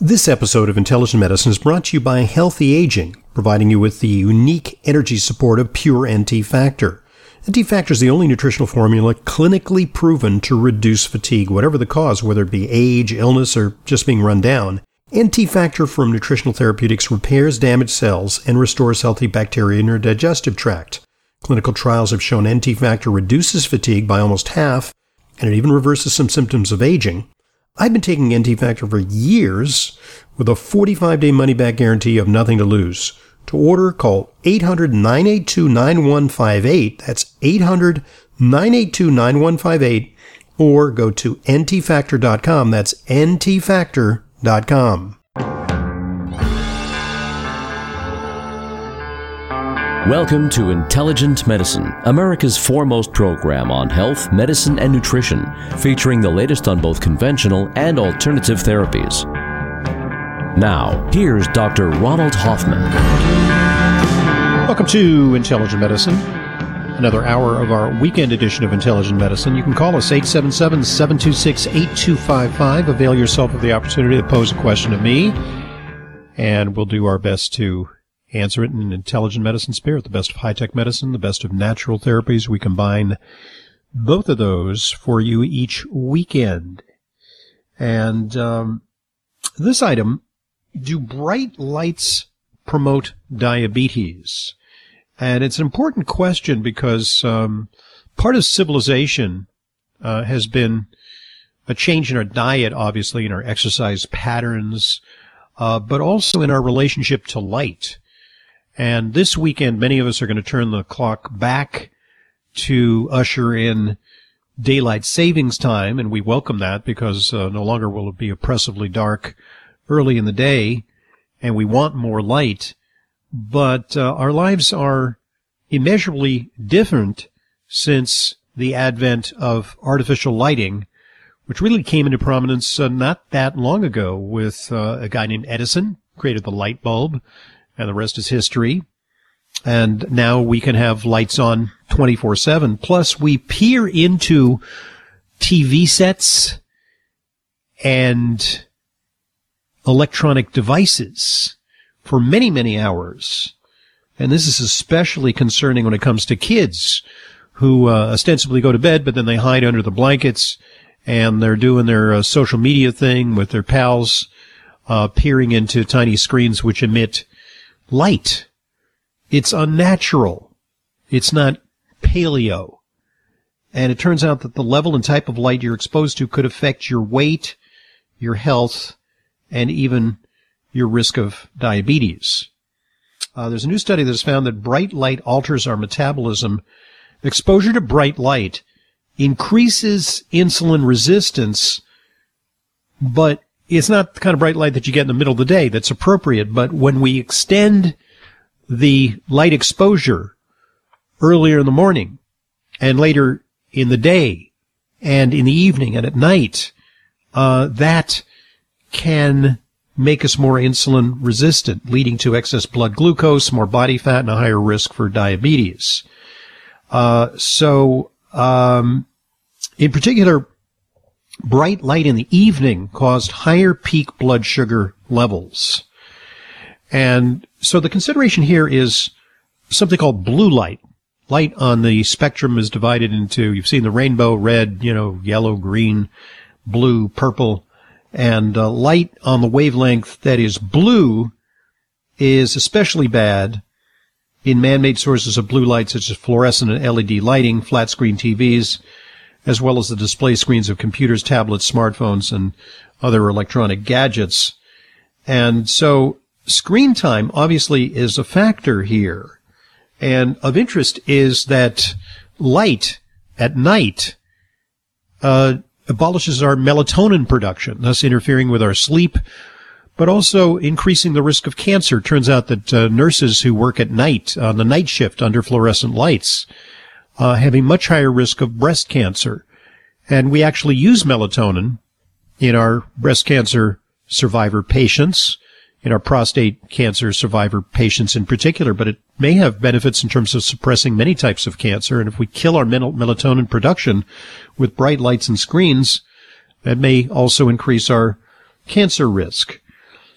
This episode of Intelligent Medicine is brought to you by Healthy Aging, providing you with the unique energy support of Pure NT Factor. NT Factor is the only nutritional formula clinically proven to reduce fatigue, whatever the cause, whether it be age, illness, or just being run down. NT Factor from Nutritional Therapeutics repairs damaged cells and restores healthy bacteria in your digestive tract. Clinical trials have shown NT Factor reduces fatigue by almost half, and it even reverses some symptoms of aging. I've been taking NT Factor for years with a 45-day money-back guarantee of nothing to lose. To order, call 800-982-9158. That's 800-982-9158. Or go to ntfactor.com. That's ntfactor.com. Welcome to Intelligent Medicine, America's foremost program on health, medicine, and nutrition, featuring the latest on both conventional and alternative therapies. Now, here's Dr. Ronald Hoffman. Welcome to Intelligent Medicine, another hour of our weekend edition of Intelligent Medicine. You can call us 877-726-8255. Avail yourself of the opportunity to pose a question to me, and we'll do our best to answer it in intelligent medicine spirit, the best of high-tech medicine, the best of natural therapies. We combine both of those for you each weekend. And this item, do bright lights promote diabetes? And it's an important question because part of civilization has been a change in our diet, obviously, in our exercise patterns, but also in our relationship to light. And this weekend, many of us are going to turn the clock back to usher in daylight savings time, and we welcome that because no longer will it be oppressively dark early in the day, and we want more light. But our lives are immeasurably different since the advent of artificial lighting, which really came into prominence not that long ago with a guy named Edison, created the light bulb. And the rest is history. And now we can have lights on 24/7. Plus, we peer into TV sets and electronic devices for many, many hours. And this is especially concerning when it comes to kids who ostensibly go to bed, but then they hide under the blankets and they're doing their social media thing with their pals, peering into tiny screens which emit light. It's unnatural. It's not paleo. And it turns out that the level and type of light you're exposed to could affect your weight, your health, and even your risk of diabetes. There's a new study that has found that bright light alters our metabolism. Exposure to bright light increases insulin resistance, but it's not the kind of bright light that you get in the middle of the day that's appropriate. But when we extend the light exposure earlier in the morning and later in the day and in the evening and at night, that can make us more insulin resistant, leading to excess blood glucose, more body fat, and a higher risk for diabetes. In particular, bright light in the evening caused higher peak blood sugar levels. And so the consideration here is something called blue light. Light on the spectrum is divided into, you've seen the rainbow, red, yellow, green, blue, purple. And light on the wavelength that is blue is especially bad in man-made sources of blue light such as fluorescent and LED lighting, flat-screen TVs, as well as the display screens of computers, tablets, smartphones, and other electronic gadgets. And so screen time obviously is a factor here. And of interest is that light at night abolishes our melatonin production, thus interfering with our sleep, but also increasing the risk of cancer. Turns out that nurses who work at night, on the night shift under fluorescent lights, have a much higher risk of breast cancer. And we actually use melatonin in our breast cancer survivor patients, in our prostate cancer survivor patients in particular, but it may have benefits in terms of suppressing many types of cancer. And if we kill our melatonin production with bright lights and screens, that may also increase our cancer risk.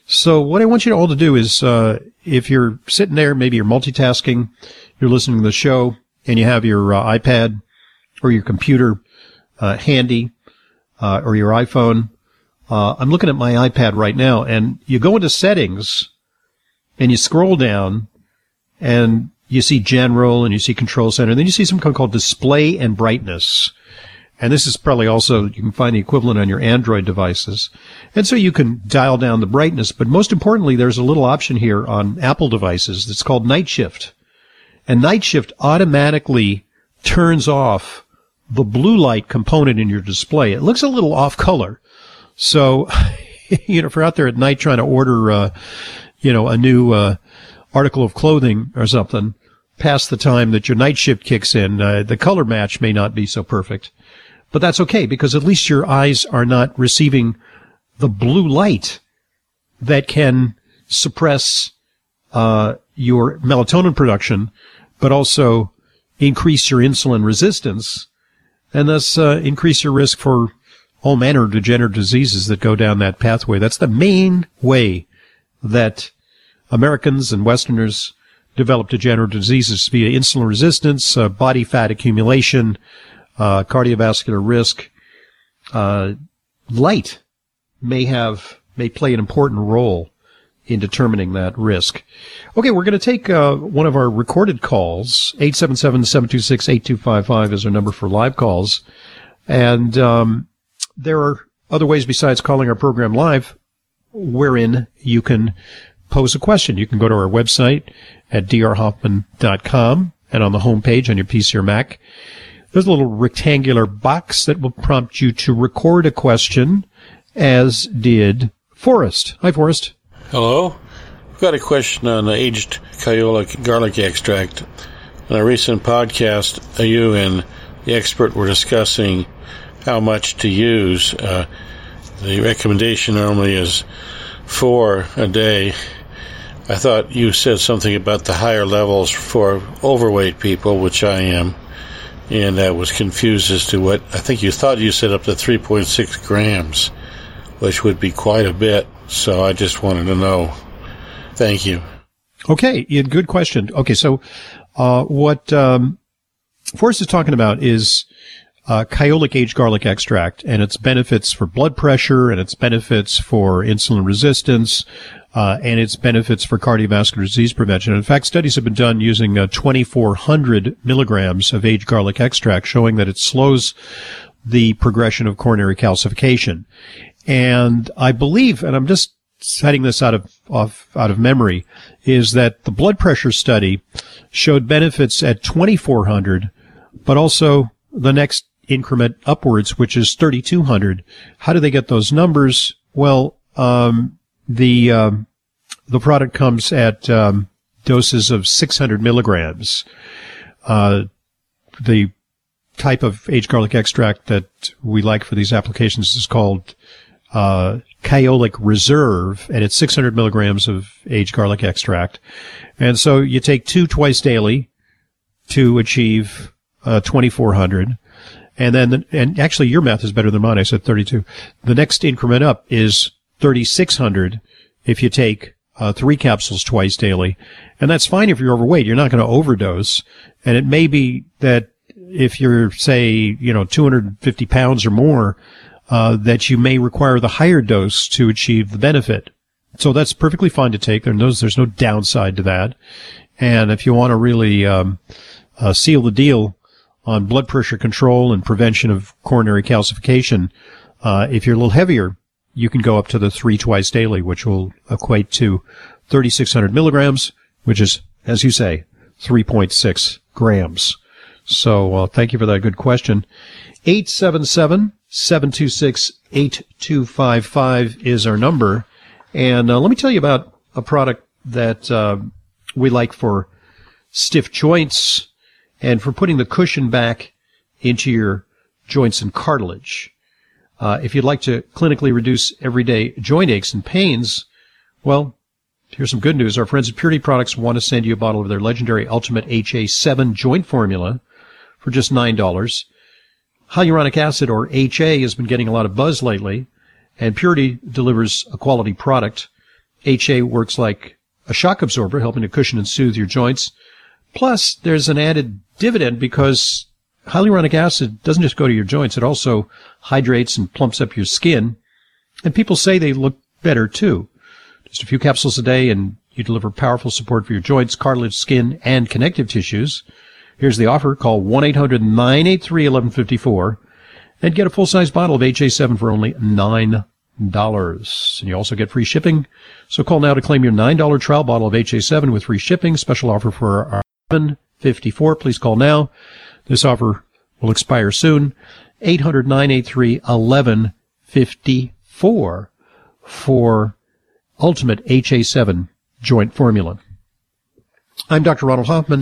So what I want you all to do is, if you're sitting there, maybe you're multitasking, you're listening to the show, and you have your iPad or your computer handy, or your iPhone. I'm looking at my iPad right now, and you go into settings, and you scroll down, and you see General, and you see Control Center, and then you see something called Display and Brightness. And this is probably also, you can find the equivalent on your Android devices. And so you can dial down the brightness, but most importantly, there's a little option here on Apple devices that's called Night Shift. And Night Shift automatically turns off the blue light component in your display. It looks a little off color. So, if you're out there at night trying to order, a new, article of clothing or something, past the time that your night shift kicks in, the color match may not be so perfect. But that's okay, because at least your eyes are not receiving the blue light that can suppress your melatonin production, but also increase your insulin resistance, and thus increase your risk for all manner of degenerative diseases that go down that pathway. That's the main way that Americans and Westerners develop degenerative diseases, via insulin resistance, body fat accumulation, cardiovascular risk. Light may play an important role in determining that risk. Okay, we're going to take one of our recorded calls. 877-726-8255 is our number for live calls. And there are other ways besides calling our program live wherein you can pose a question. You can go to our website at drhoffman.com, and on the home page on your PC or Mac, there's a little rectangular box that will prompt you to record a question, as did Forrest. Hi, Forrest. Hello. I've got a question on aged Kyolic garlic extract. In a recent podcast, you and the expert were discussing how much to use. The recommendation normally is 4 a day. I thought you said something about the higher levels for overweight people, which I am, and I was confused as to what, I think you thought you said up to 3.6 grams, which would be quite a bit, so I just wanted to know. Thank you. Okay, good question. Okay, so what Forrest is talking about is Kyolic aged garlic extract, and its benefits for blood pressure, and its benefits for insulin resistance, and its benefits for cardiovascular disease prevention. In fact, studies have been done using 2,400 milligrams of aged garlic extract, showing that it slows the progression of coronary calcification. And I believe, and I'm just citing this out of memory, is that the blood pressure study showed benefits at 2,400, but also the next increment upwards, which is 3,200. How do they get those numbers? Well, the product comes at doses of 600 milligrams. The type of aged garlic extract that we like for these applications is called Kyolic Reserve, and it's 600 milligrams of aged garlic extract. And so you take 2 twice daily to achieve 2,400. And then, and actually your math is better than mine. I said 32. The next increment up is 3,600 if you take 3 capsules twice daily. And that's fine if you're overweight. You're not going to overdose. And it may be that if you're, say, 250 pounds or more, that you may require the higher dose to achieve the benefit. So that's perfectly fine to take. There's no downside to that. And if you want to really seal the deal on blood pressure control and prevention of coronary calcification, if you're a little heavier, you can go up to the 3 twice daily, which will equate to 3,600 milligrams, which is, as you say, 3.6 grams. So thank you for that good question. 877-726-8255 is our number. And let me tell you about a product that we like for stiff joints and for putting the cushion back into your joints and cartilage. If you'd like to clinically reduce everyday joint aches and pains, well, here's some good news. Our friends at Purity Products want to send you a bottle of their legendary Ultimate HA7 joint formula for just $9. Hyaluronic acid, or HA, has been getting a lot of buzz lately, and Purity delivers a quality product HA works like a shock absorber, helping to cushion and soothe your joints. Plus, there's an added dividend because hyaluronic acid doesn't just go to your joints. It also hydrates and plumps up your skin. And people say they look better, too. Just a few capsules a day, and you deliver powerful support for your joints, cartilage, skin, and connective tissues. Here's the offer. Call 1-800-983-1154 and get a full-size bottle of HA7 for only $9. And you also get free shipping. So call now to claim your $9 trial bottle of HA7 with free shipping. Special offer for our 1154. Please call now. This offer will expire soon. 800-983-1154 for Ultimate HA7 Joint Formula. I'm Dr. Ronald Hoffman.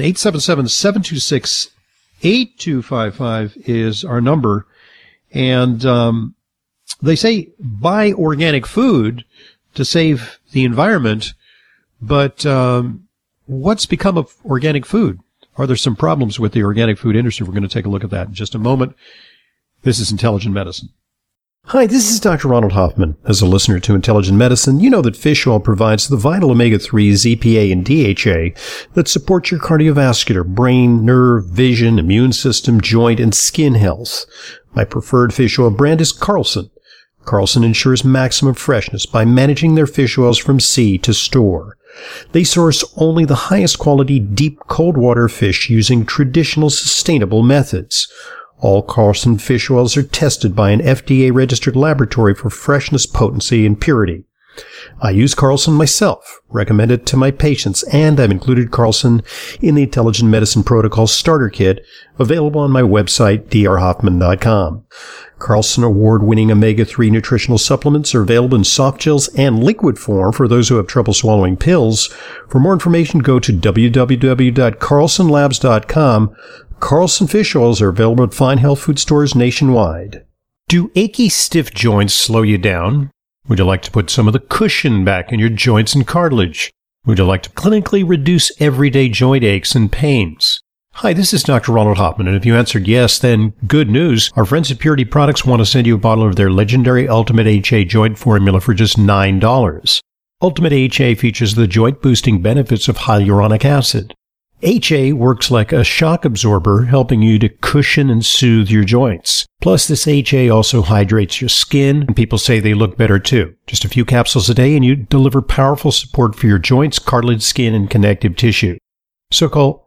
877-726-8255 is our number. And they say buy organic food to save the environment, but what's become of organic food? Are there some problems with the organic food industry? We're going to take a look at that in just a moment. This is Intelligent Medicine. Hi, this is Dr. Ronald Hoffman. As a listener to Intelligent Medicine, you know that fish oil provides the vital omega-3s, EPA, and DHA that support your cardiovascular, brain, nerve, vision, immune system, joint, and skin health. My preferred fish oil brand is Carlson. Carlson ensures maximum freshness by managing their fish oils from sea to store. They source only the highest quality deep cold water fish using traditional sustainable methods. All Carlson fish oils are tested by an FDA-registered laboratory for freshness, potency, and purity. I use Carlson myself, recommend it to my patients, and I've included Carlson in the Intelligent Medicine Protocol Starter Kit, available on my website, drhoffman.com. Carlson award-winning omega-3 nutritional supplements are available in soft gels and liquid form for those who have trouble swallowing pills. For more information, go to www.carlsonlabs.com. Carlson fish oils are available at fine health food stores nationwide. Do achy, stiff joints slow you down? Would you like to put some of the cushion back in your joints and cartilage? Would you like to clinically reduce everyday joint aches and pains? Hi, this is Dr. Ronald Hoffman, and if you answered yes, then good news. Our friends at Purity Products want to send you a bottle of their legendary Ultimate HA Joint Formula for just $9. Ultimate HA features the joint-boosting benefits of hyaluronic acid. HA works like a shock absorber, helping you to cushion and soothe your joints. Plus, this HA also hydrates your skin, and people say they look better too. Just a few capsules a day, and you deliver powerful support for your joints, cartilage, skin, and connective tissue. So call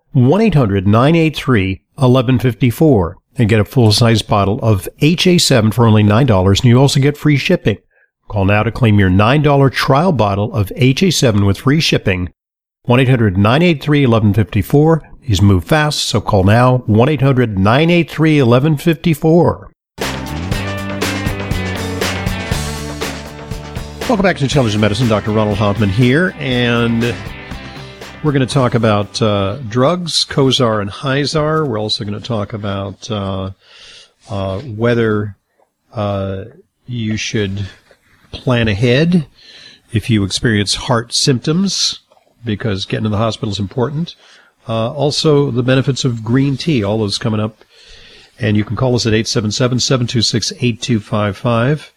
1-800-983-1154 and get a full-size bottle of HA7 for only $9, and you also get free shipping. Call now to claim your $9 trial bottle of HA7 with free shipping. 1-800-983-1154. These move fast, so call now. 1-800-983-1154. Welcome back to Intelligent Medicine. Dr. Ronald Hoffman here, and we're going to talk about drugs, Cozar and Hyzar. We're also going to talk about whether you should plan ahead if you experience heart symptoms, because getting to the hospital is important. Also, the benefits of green tea, all those coming up. And you can call us at 877-726-8255.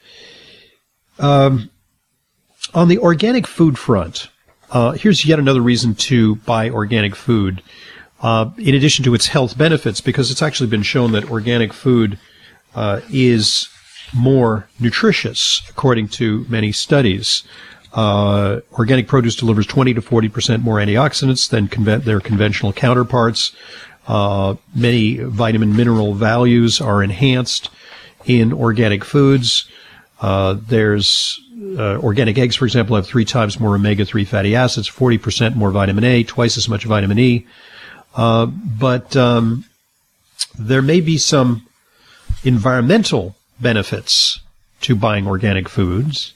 On the organic food front, here's yet another reason to buy organic food, in addition to its health benefits, because it's actually been shown that organic food is more nutritious, according to many studies. Organic produce delivers 20 to 40% more antioxidants than their conventional counterparts. Many vitamin mineral values are enhanced in organic foods. There's organic eggs, for example, have 3 times more omega-3 fatty acids, 40% more vitamin A, twice as much vitamin E. But there may be some environmental benefits to buying organic foods.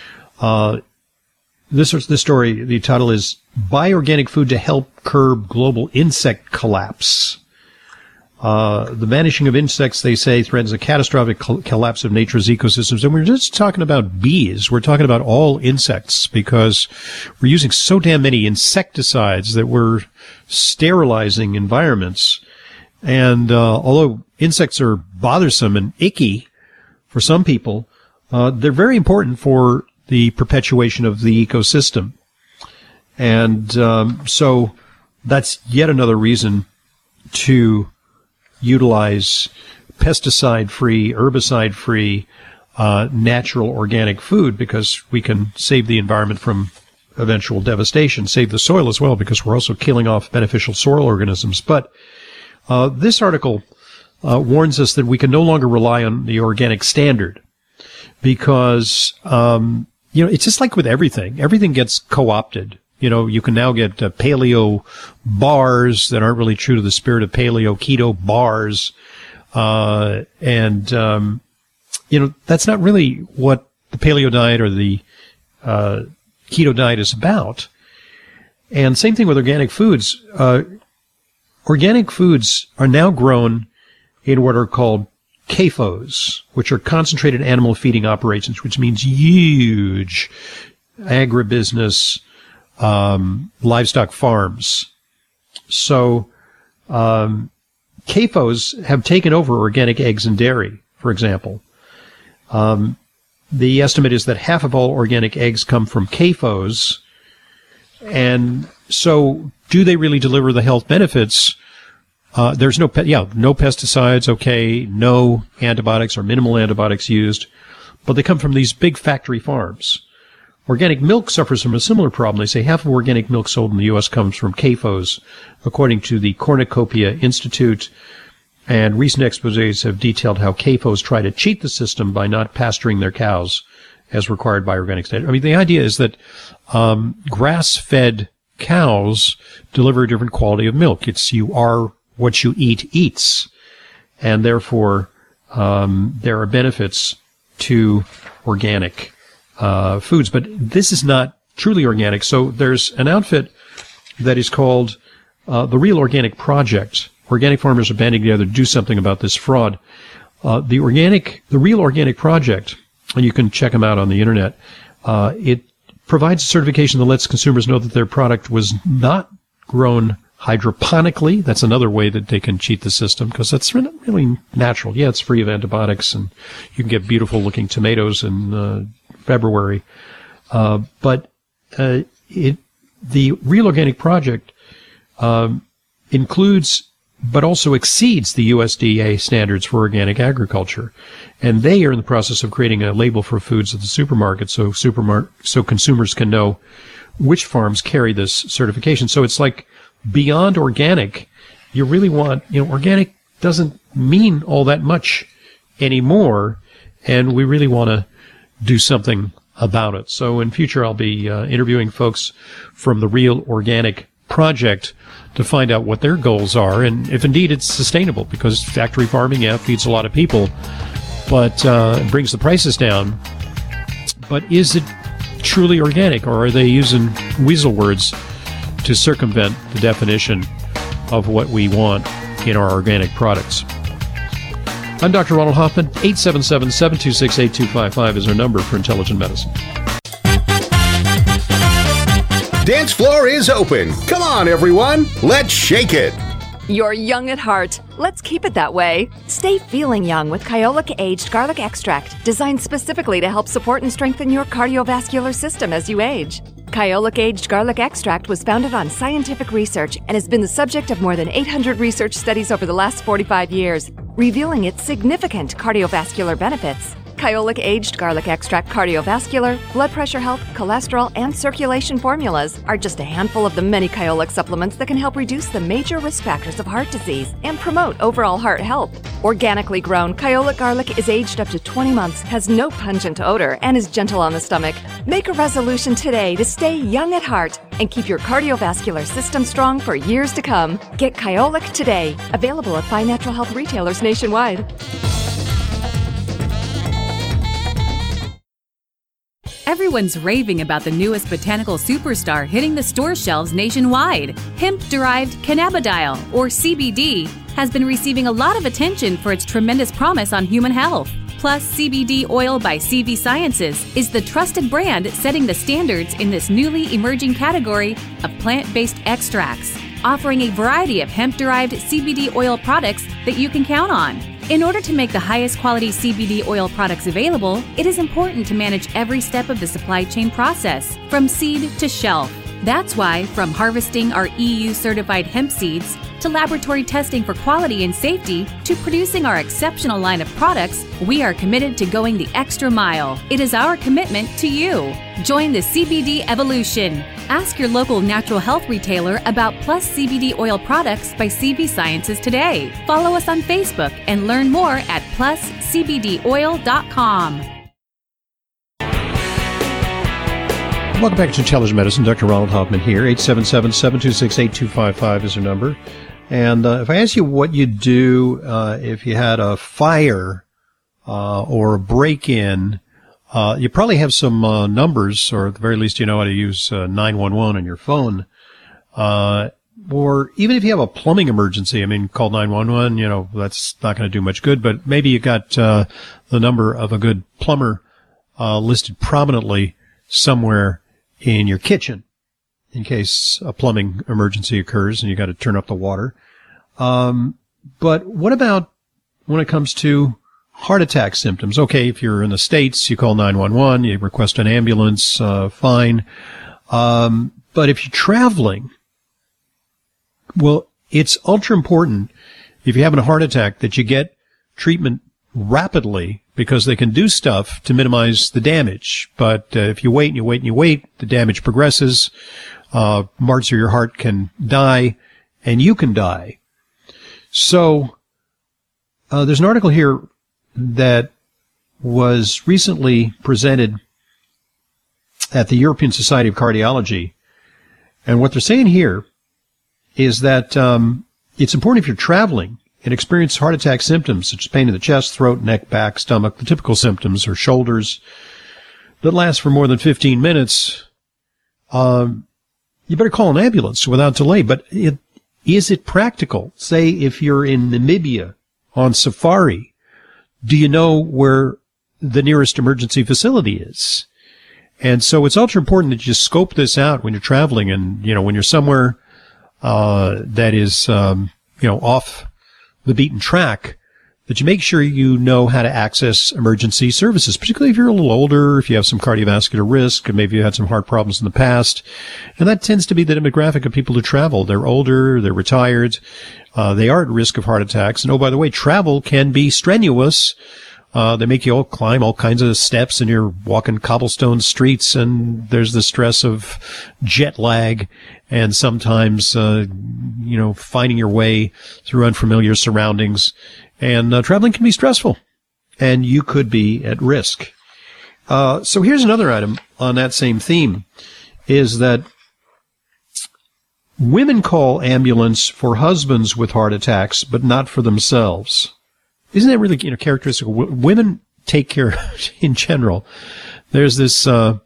This story, the title is Buy Organic Food to Help Curb Global Insect Collapse. The vanishing of insects, they say, threatens a catastrophic collapse of nature's ecosystems. And we're just talking about bees. We're talking about all insects, because we're using so damn many insecticides that we're sterilizing environments. And although insects are bothersome and icky for some people, they're very important for the perpetuation of the ecosystem. And so that's yet another reason to utilize pesticide-free, herbicide-free, natural organic food, because we can save the environment from eventual devastation, save the soil as well, because we're also killing off beneficial soil organisms. But this article warns us that we can no longer rely on the organic standard, because it's just like with everything. Everything gets co-opted. You can now get paleo bars that aren't really true to the spirit of paleo, keto bars. That's not really what the paleo diet or the keto diet is about. And same thing with organic foods. Organic foods are now grown in what are called CAFOs, which are concentrated animal feeding operations, which means huge agribusiness livestock farms. So CAFOs have taken over organic eggs and dairy, for example. The estimate is that half of all organic eggs come from CAFOs. And so do they really deliver the health benefits? There's no pesticides, okay, no antibiotics or minimal antibiotics used, but they come from these big factory farms. Organic milk suffers from a similar problem. They say half of organic milk sold in the U.S. comes from CAFOs, according to the Cornucopia Institute. And recent exposés have detailed how CAFOs try to cheat the system by not pasturing their cows as required by organic standards. I mean, the idea is that grass-fed cows deliver a different quality of milk. It's you are what you eat eats. And therefore, there are benefits to organic foods. But this is not truly organic. So there's an outfit that is called the Real Organic Project. Organic farmers are banding together to do something about this fraud. The Real Organic Project, and you can check them out on the internet, it provides a certification that lets consumers know that their product was not grown hydroponically. That's another way that they can cheat the system, because that's really natural. Yeah, it's free of antibiotics, and you can get beautiful looking tomatoes in February. But the Real Organic Project includes but also exceeds the USDA standards for organic agriculture. And they are in the process of creating a label for foods at the supermarket so consumers can know which farms carry this certification. So it's like beyond organic. You really want, organic doesn't mean all that much anymore, and we really want to do something about it. So in future, I'll be interviewing folks from the Real Organic Project to find out what their goals are and if indeed it's sustainable, because factory farming, feeds a lot of people, but it brings the prices down. But is it truly organic, or are they using weasel words to circumvent the definition of what we want in our organic products? I'm Dr. Ronald Hoffman. 877-726-8255 is our number for Intelligent Medicine. Dance floor is open. Come on, everyone. Let's shake it. You're young at heart. Let's keep it that way. Stay feeling young with Kyolic Aged Garlic Extract, designed specifically to help support and strengthen your cardiovascular system as you age. Kyolic Aged Garlic Extract was founded on scientific research and has been the subject of more than 800 research studies over the last 45 years, revealing its significant cardiovascular benefits. Kyolic Aged Garlic Extract cardiovascular, blood pressure health, cholesterol, and circulation formulas are just a handful of the many Kyolic supplements that can help reduce the major risk factors of heart disease and promote overall heart health. Organically grown, Kyolic garlic is aged up to 20 months, has no pungent odor, and is gentle on the stomach. Make a resolution today to stay young at heart and keep your cardiovascular system strong for years to come. Get Kyolic today. Available at fine natural health retailers nationwide. Everyone's raving about the newest botanical superstar hitting the store shelves nationwide. Hemp-derived cannabidiol, or CBD, has been receiving a lot of attention for its tremendous promise on human health. Plus, CBD Oil by CV Sciences is the trusted brand setting the standards in this newly emerging category of plant-based extracts, offering a variety of hemp-derived CBD oil products that you can count on. In order to make the highest quality CBD oil products available, it is important to manage every step of the supply chain process, from seed to shelf. That's why, from harvesting our EU-certified hemp seeds, to laboratory testing for quality and safety, to producing our exceptional line of products, we are committed to going the extra mile. It is our commitment to you. Join the CBD evolution. Ask your local natural health retailer about Plus CBD oil products by CV Sciences today. Follow us on Facebook and learn more at pluscbdoil.com. Welcome back to Intelligent Medicine. Dr. Ronald Hoffman here. 877-726-8255 is your number. And if I ask you what you'd do if you had a fire or a break-in, you probably have some numbers, or at the very least you know how to use 911 on your phone. Or even if you have a plumbing emergency, I mean, call 911, you know, that's not going to do much good, but maybe you got the number of a good plumber listed prominently somewhere in your kitchen in case a plumbing emergency occurs and you got to turn up the water. But what about when it comes to heart attack symptoms? Okay, if you're in the States, you call 911, you request an ambulance, fine. But if you're traveling, well, it's ultra important if you're having a heart attack that you get treatment rapidly, because they can do stuff to minimize the damage. But if you wait and you wait and you wait, the damage progresses. Parts of your heart can die, and you can die. So there's an article here that was recently presented at the European Society of Cardiology. And what they're saying here is that it's important if you're traveling and experience heart attack symptoms such as pain in the chest, throat, neck, back, stomach, the typical symptoms, or shoulders that last for more than 15 minutes, you better call an ambulance without delay. But is it practical? Say if you're in Namibia on safari, do you know where the nearest emergency facility is? And so it's ultra important that you scope this out when you're traveling, and, you know, when you're somewhere that is, off the beaten track, that you make sure you know how to access emergency services, particularly if you're a little older, if you have some cardiovascular risk, and maybe you had some heart problems in the past. And that tends to be the demographic of people who travel. They're older, they're retired, they are at risk of heart attacks. And oh, by the way, travel can be strenuous. They make you all climb all kinds of steps, and you're walking cobblestone streets, and there's the stress of jet lag, and sometimes, finding your way through unfamiliar surroundings. And traveling can be stressful, and you could be at risk. So here's another item on that same theme, is that women call ambulance for husbands with heart attacks, but not for themselves. Isn't that really, characteristic? Women take care in general. There's this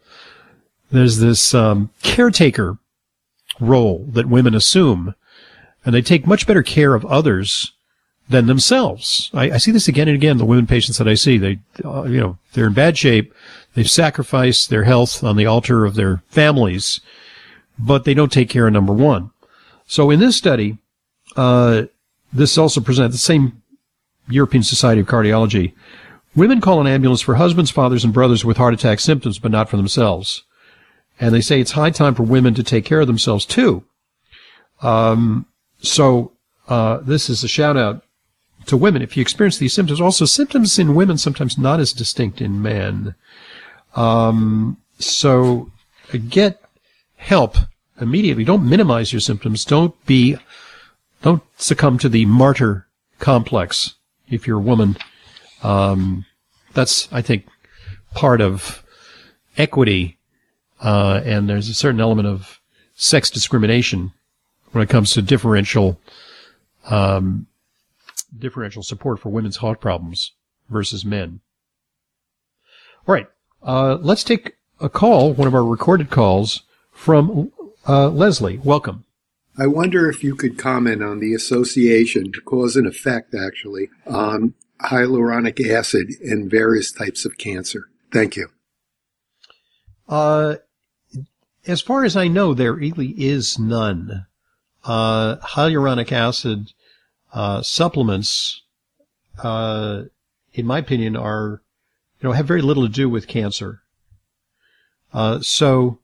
caretaker role that women assume, and they take much better care of others than themselves. I see this again and again. The women patients that I see, they're in bad shape. They've sacrificed their health on the altar of their families, but they don't take care of number one. So in this study, this also presents the same European Society of Cardiology. Women call an ambulance for husbands, fathers, and brothers with heart attack symptoms, but not for themselves. And they say it's high time for women to take care of themselves too. So this is a shout out to women. If you experience these symptoms, also symptoms in women sometimes not as distinct in men. So get help immediately. Don't minimize your symptoms. Don't succumb to the martyr complex if you're a woman. That's, I think, part of equity, and there's a certain element of sex discrimination when it comes to differential support for women's heart problems versus men. All right, let's take a call, one of our recorded calls, from Leslie. Welcome. I wonder if you could comment on the association, cause and effect, actually, on hyaluronic acid in various types of cancer. Thank you. As far as I know, there really is none. Hyaluronic acid supplements in my opinion, have very little to do with cancer. So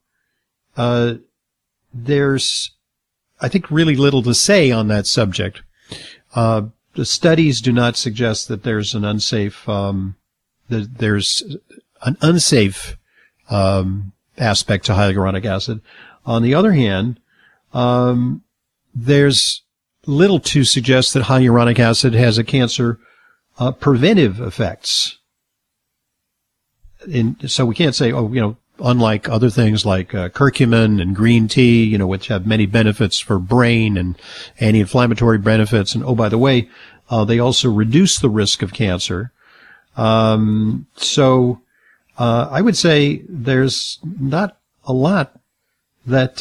there's, I think, really little to say on that subject. The studies do not suggest that there's an unsafe, aspect to hyaluronic acid. On the other hand, there's little to suggest that hyaluronic acid has a cancer preventive effects. So we can't say, unlike other things like curcumin and green tea, which have many benefits for brain and anti-inflammatory benefits. And, by the way, they also reduce the risk of cancer. So I would say there's not a lot that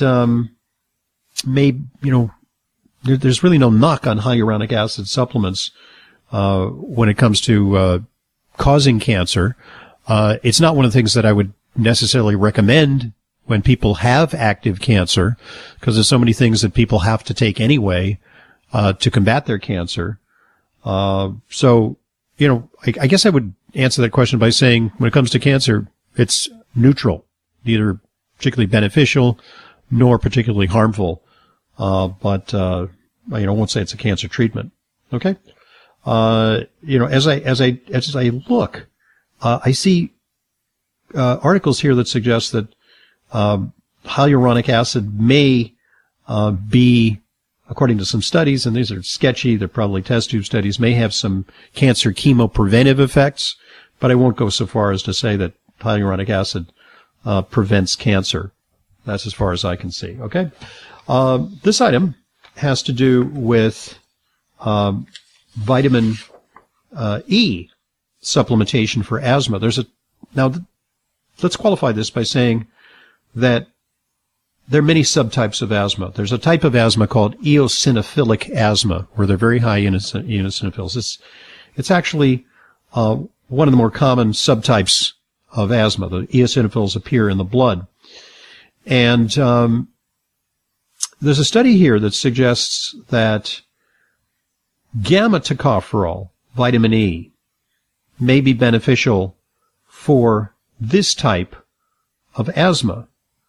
there's really no knock on hyaluronic acid supplements when it comes to causing cancer. It's not one of the things that I would necessarily recommend when people have active cancer, because there's so many things that people have to take anyway to combat their cancer. So, I guess I would answer that question by saying when it comes to cancer, it's neutral, neither particularly beneficial nor particularly harmful. But I won't say it's a cancer treatment. Okay. As I look, I see articles here that suggest that hyaluronic acid may be, according to some studies, and these are sketchy, they're probably test tube studies, may have some cancer chemopreventive effects, but I won't go so far as to say that hyaluronic acid prevents cancer. That's as far as I can see. Okay. This item has to do with vitamin E supplementation for asthma. Let's qualify this by saying that there are many subtypes of asthma. There's a type of asthma called eosinophilic asthma, where they're very high eosinophils. It's actually one of the more common subtypes of asthma. The eosinophils appear in the blood. And there's a study here that suggests that gamma tocopherol, vitamin E, may be beneficial for this type of asthma.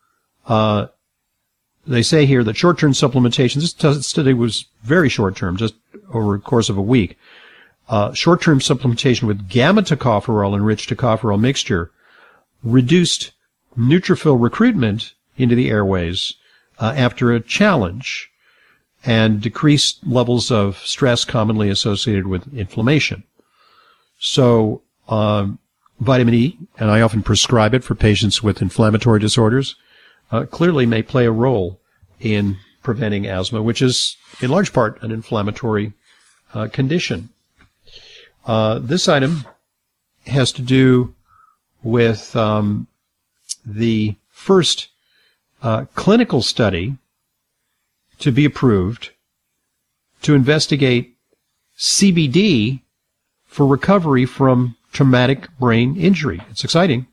They say here that short-term supplementation, this study was very short-term, just over the course of a week. Short-term supplementation with gamma tocopherol enriched tocopherol mixture reduced neutrophil recruitment into the airways after a challenge and decreased levels of stress commonly associated with inflammation. So vitamin E, and I often prescribe it for patients with inflammatory disorders, clearly may play a role in preventing asthma, which is in large part an inflammatory condition. This item has to do with the first clinical study to be approved to investigate CBD for recovery from traumatic brain injury. It's exciting.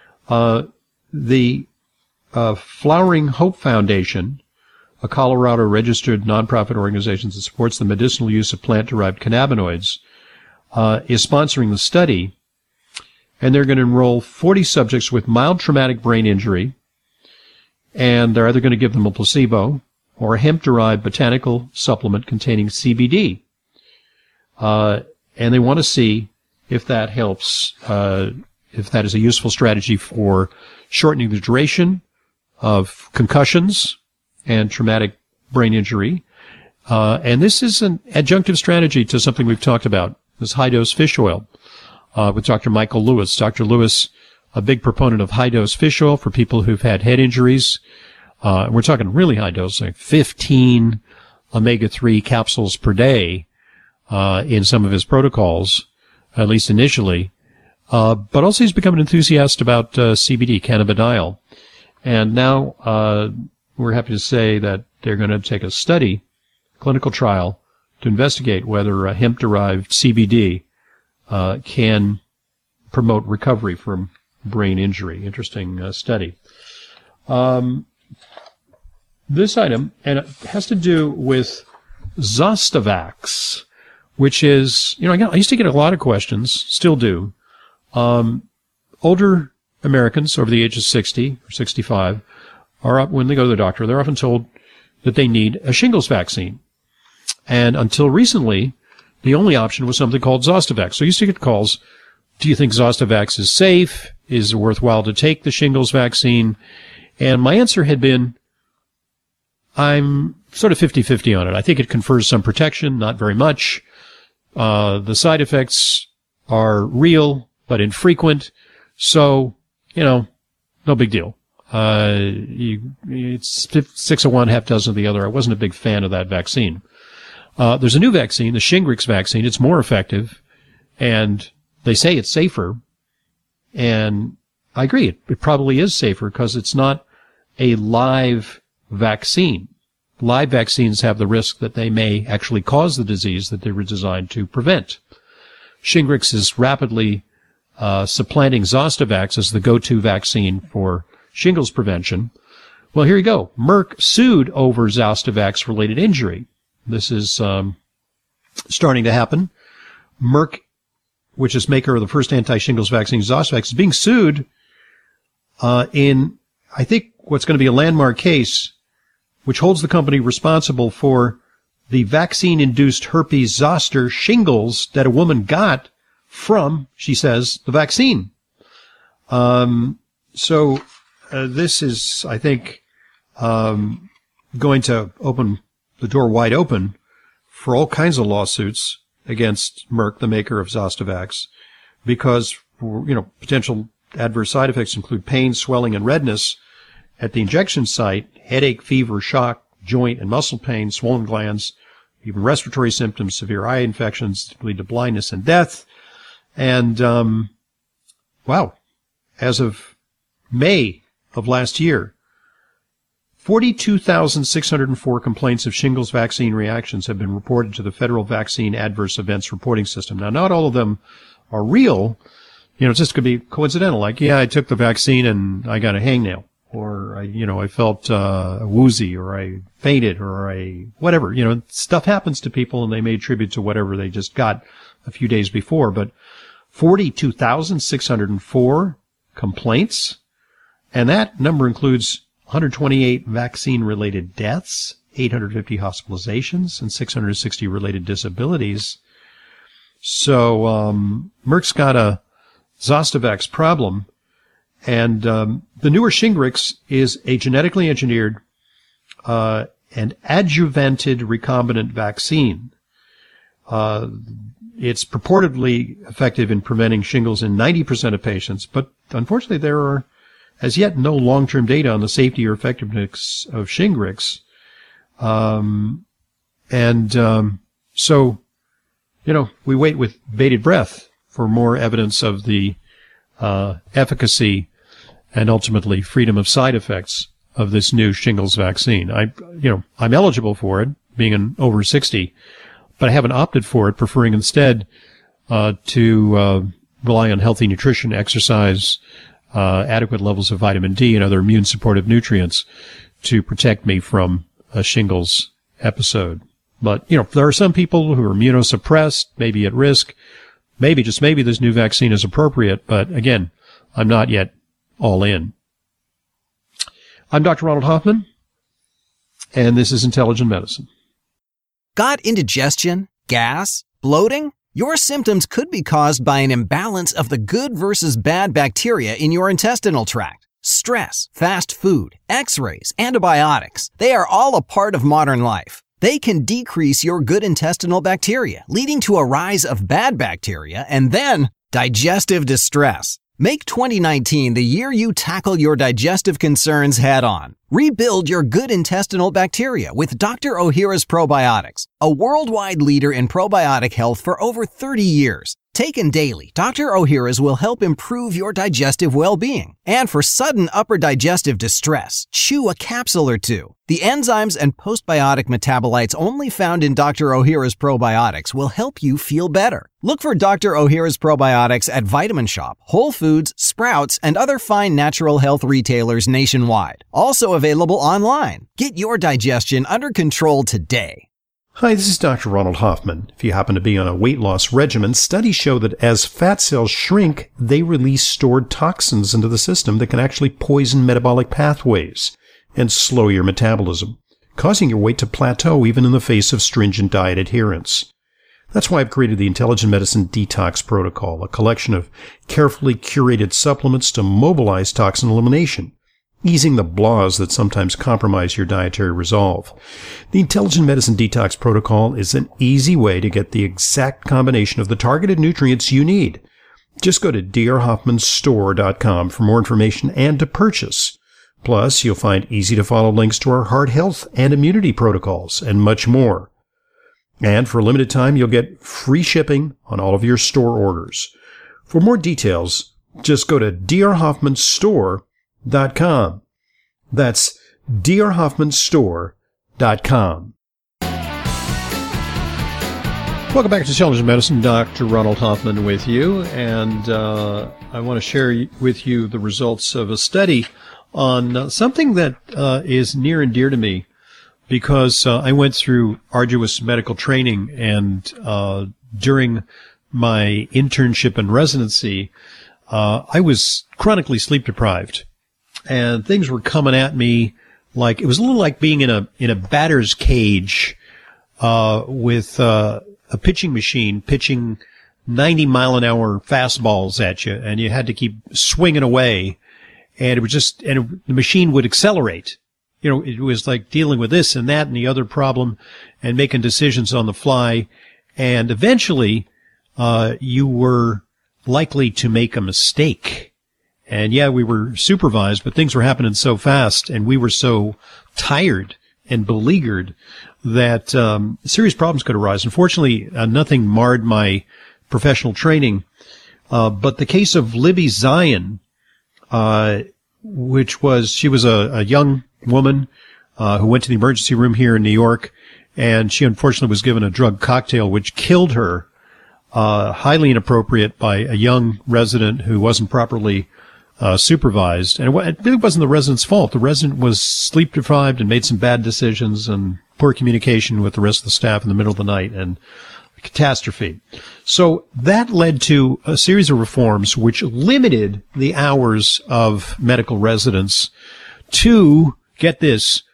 The Flowering Hope Foundation, a Colorado registered nonprofit organization that supports the medicinal use of plant-derived cannabinoids, is sponsoring the study, and they're going to enroll 40 subjects with mild traumatic brain injury, and they're either going to give them a placebo or a hemp-derived botanical supplement containing CBD. And they want to see if that helps, if that is a useful strategy for shortening the duration of concussions and traumatic brain injury. And this is an adjunctive strategy to something we've talked about, this high-dose fish oil, with Dr. Michael Lewis. Dr. Lewis, a big proponent of high-dose fish oil for people who've had head injuries. We're talking really high dose, like 15 omega-3 capsules per day in some of his protocols, at least initially. But also he's become an enthusiast about CBD, cannabidiol. And now we're happy to say that they're going to take a study, clinical trial, to investigate whether hemp-derived CBD can promote recovery from brain injury. Interesting study. This item, and it has to do with Zostavax, which is, I used to get a lot of questions, still do. Older Americans over the age of 60 or 65 are up when they go to the doctor. They're often told that they need a shingles vaccine. And until recently, the only option was something called Zostavax. So I used to get calls, do you think Zostavax is safe? Is it worthwhile to take the shingles vaccine? And my answer had been, I'm sort of 50-50 on it. I think it confers some protection, not very much. The side effects are real, but infrequent. So, no big deal. It's 6 of one, half dozen of the other. I wasn't a big fan of that vaccine. There's a new vaccine, the Shingrix vaccine. It's more effective, and they say it's safer. And I agree. It probably is safer because it's not a live vaccine. Live vaccines have the risk that they may actually cause the disease that they were designed to prevent. Shingrix is rapidly supplanting Zostavax as the go-to vaccine for shingles prevention. Well, here you go. Merck sued over Zostavax-related injury. This is starting to happen. Merck, which is maker of the first anti-shingles vaccine, Zostavax, is being sued in, I think, what's going to be a landmark case, which holds the company responsible for the vaccine-induced herpes zoster shingles that a woman got from, she says, the vaccine. So this is, I think, going to open the door wide open for all kinds of lawsuits against Merck, the maker of Zostavax, because, potential adverse side effects include pain, swelling, and redness at the injection site, headache, fever, shock, joint and muscle pain, swollen glands, even respiratory symptoms, severe eye infections that lead to blindness and death. And, as of May of last year, 42,604 complaints of shingles vaccine reactions have been reported to the Federal Vaccine Adverse Events Reporting System. Now, not all of them are real. It's just going to be coincidental. Like, I took the vaccine and I got a hangnail, or I felt woozy, or I fainted, or I whatever. Stuff happens to people, and they may attribute to whatever they just got a few days before. But 42,604 complaints, and that number includes 128 vaccine-related deaths, 850 hospitalizations, and 660 related disabilities. So Merck's got a Zostavax problem, and the newer Shingrix is a genetically engineered and adjuvanted recombinant vaccine. It's purportedly effective in preventing shingles in 90% of patients, but unfortunately there are as yet no long-term data on the safety or effectiveness of Shingrix. So, we wait with bated breath for more evidence of the efficacy and ultimately freedom of side effects of this new shingles vaccine. I'm eligible for it, being an over 60, but I haven't opted for it, preferring instead to rely on healthy nutrition, exercise, adequate levels of vitamin D and other immune supportive nutrients to protect me from a shingles episode. But, there are some people who are immunosuppressed, maybe at risk. Maybe, just maybe, this new vaccine is appropriate. But again, I'm not yet all in. I'm Dr. Ronald Hoffman, and this is Intelligent Medicine. Got indigestion, gas, bloating? Your symptoms could be caused by an imbalance of the good versus bad bacteria in your intestinal tract. Stress, fast food, x-rays, antibiotics, they are all a part of modern life. They can decrease your good intestinal bacteria, leading to a rise of bad bacteria and then digestive distress. Make 2019 the year you tackle your digestive concerns head on. Rebuild your good intestinal bacteria with Dr. Ohhira's Probiotics, a worldwide leader in probiotic health for over 30 years. Taken daily, Dr. Ohhira's will help improve your digestive well-being. And for sudden upper digestive distress, chew a capsule or two. The enzymes and postbiotic metabolites only found in Dr. Ohhira's Probiotics will help you feel better. Look for Dr. Ohhira's Probiotics at Vitamin Shop, Whole Foods, Sprouts, and other fine natural health retailers nationwide. Also available online. Get your digestion under control today. Hi, this is Dr. Ronald Hoffman. If you happen to be on a weight loss regimen, studies show that as fat cells shrink, they release stored toxins into the system that can actually poison metabolic pathways and slow your metabolism, causing your weight to plateau even in the face of stringent diet adherence. That's why I've created the Intelligent Medicine Detox Protocol, a collection of carefully curated supplements to mobilize toxin elimination, easing the blahs that sometimes compromise your dietary resolve. The Intelligent Medicine Detox Protocol is an easy way to get the exact combination of the targeted nutrients you need. Just go to drhoffmanstore.com for more information and to purchase. Plus, you'll find easy-to-follow links to our heart health and immunity protocols and much more. And for a limited time, you'll get free shipping on all of your store orders. For more details, just go to drhoffmanstore.com. That's drhoffmanstore.com. Welcome back to Intelligent Medicine. Dr. Ronald Hoffman with you, and I want to share with you the results of a study on something that is near and dear to me because I went through arduous medical training, and during my internship and residency, I was chronically sleep deprived, and things were coming at me like it was a little like being in a batter's cage with a pitching machine pitching 90-mile-an-hour fastballs at you, and you had to keep swinging away, and the machine would accelerate. You know, it was like dealing with this and that and the other problem and making decisions on the fly, and eventually you were likely to make a mistake. And yeah, we were supervised, but things were happening so fast and we were so tired and beleaguered that serious problems could arise. Unfortunately, nothing marred my professional training. But the case of Libby Zion, she was a young woman who went to the emergency room here in New York, and she unfortunately was given a drug cocktail which killed her, highly inappropriate by a young resident who wasn't properly supervised. And it really wasn't the resident's fault. The resident was sleep deprived and made some bad decisions and poor communication with the rest of the staff in the middle of the night, and a catastrophe. So that led to a series of reforms which limited the hours of medical residence to, get this,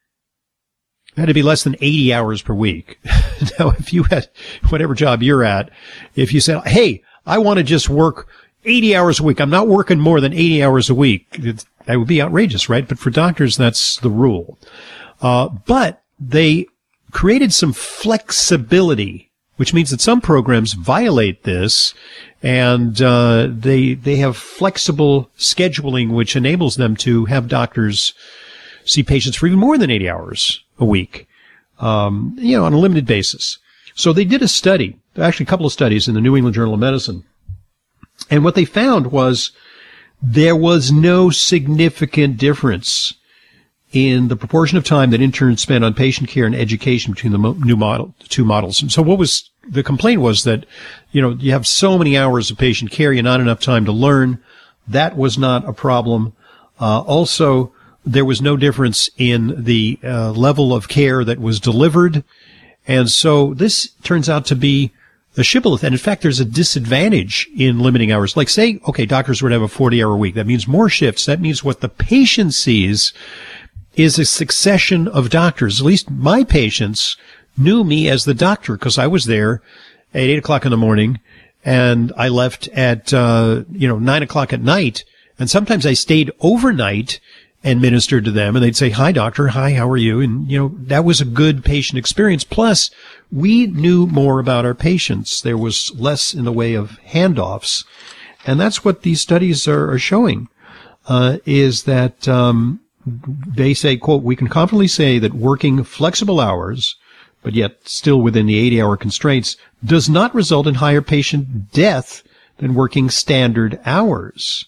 had to be less than 80 hours per week. Now, if you had whatever job you're at, if you said, hey, I want to just work 80 hours a week, I'm not working more than 80 hours a week, that would be outrageous, right? But for doctors, that's the rule. But they created some flexibility, which means that some programs violate this, and they have flexible scheduling, which enables them to have doctors see patients for even more than 80 hours a week, on a limited basis. So they did a study, actually a couple of studies in the New England Journal of Medicine, and what they found was there was no significant difference in the proportion of time that interns spent on patient care and education between the two models. And so the complaint was that, you have so many hours of patient care, you not enough time to learn. That was not a problem. Also, there was no difference in the level of care that was delivered. And so this turns out to be a shibboleth. And in fact, there's a disadvantage in limiting hours. Like say, okay, doctors would have a 40-hour week. That means more shifts. That means what the patient sees is a succession of doctors. At least my patients knew me as the doctor because I was there at 8 o'clock in the morning and I left at, 9 o'clock at night. And sometimes I stayed overnight and ministered to them, and they'd say, hi, doctor. Hi, how are you? And, that was a good patient experience. Plus, we knew more about our patients. There was less in the way of handoffs. And that's what these studies are showing, is that, they say, quote, we can confidently say that working flexible hours, but yet still within the 80-hour constraints, does not result in higher patient death than working standard hours.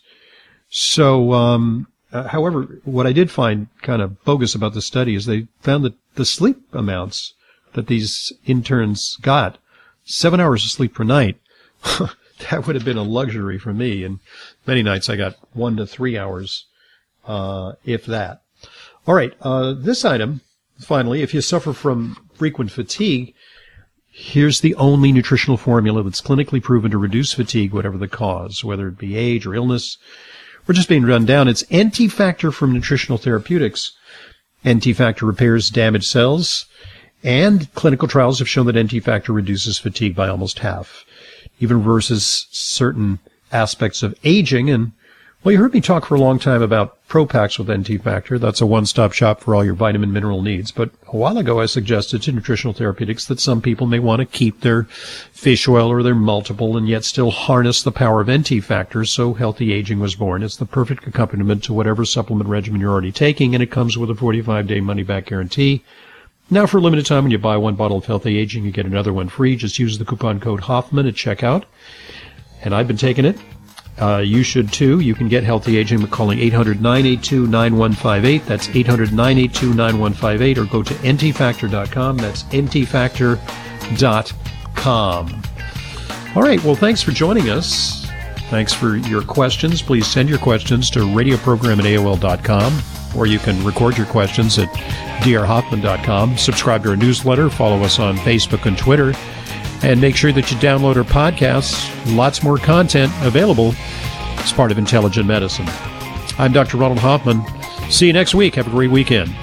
So, however, what I did find kind of bogus about the study is they found that the sleep amounts that these interns got, 7 hours of sleep per night, that would have been a luxury for me. And many nights I got 1 to 3 hours, if that. All right, this item, finally, if you suffer from frequent fatigue, here's the only nutritional formula that's clinically proven to reduce fatigue, whatever the cause, whether it be age or illness or just being run down. It's NT-Factor from Nutritional Therapeutics. NT-Factor repairs damaged cells, and clinical trials have shown that NT-Factor reduces fatigue by almost half, even reverses certain aspects of aging. And, well, you heard me talk for a long time about Pro-Paks with NT-Factor. That's a one-stop shop for all your vitamin mineral needs. But a while ago, I suggested to Nutritional Therapeutics that some people may want to keep their fish oil or their multiple and yet still harness the power of NT-Factor, so Healthy Aging was born. It's the perfect accompaniment to whatever supplement regimen you're already taking, and it comes with a 45-day money-back guarantee. Now, for a limited time, when you buy one bottle of Healthy Aging, you get another one free. Just use the coupon code Hoffman at checkout. And I've been taking it. You should too. You can get Healthy Aging by calling 800-982-9158. That's 800-982-9158, or go to ntfactor.com. That's ntfactor.com. All right. Well, thanks for joining us. Thanks for your questions. Please send your questions to radioprogram@aol.com, or you can record your questions at drhoffman.com. Subscribe to our newsletter. Follow us on Facebook and Twitter. And make sure that you download our podcasts. Lots more content available as part of Intelligent Medicine. I'm Dr. Ronald Hoffman. See you next week. Have a great weekend.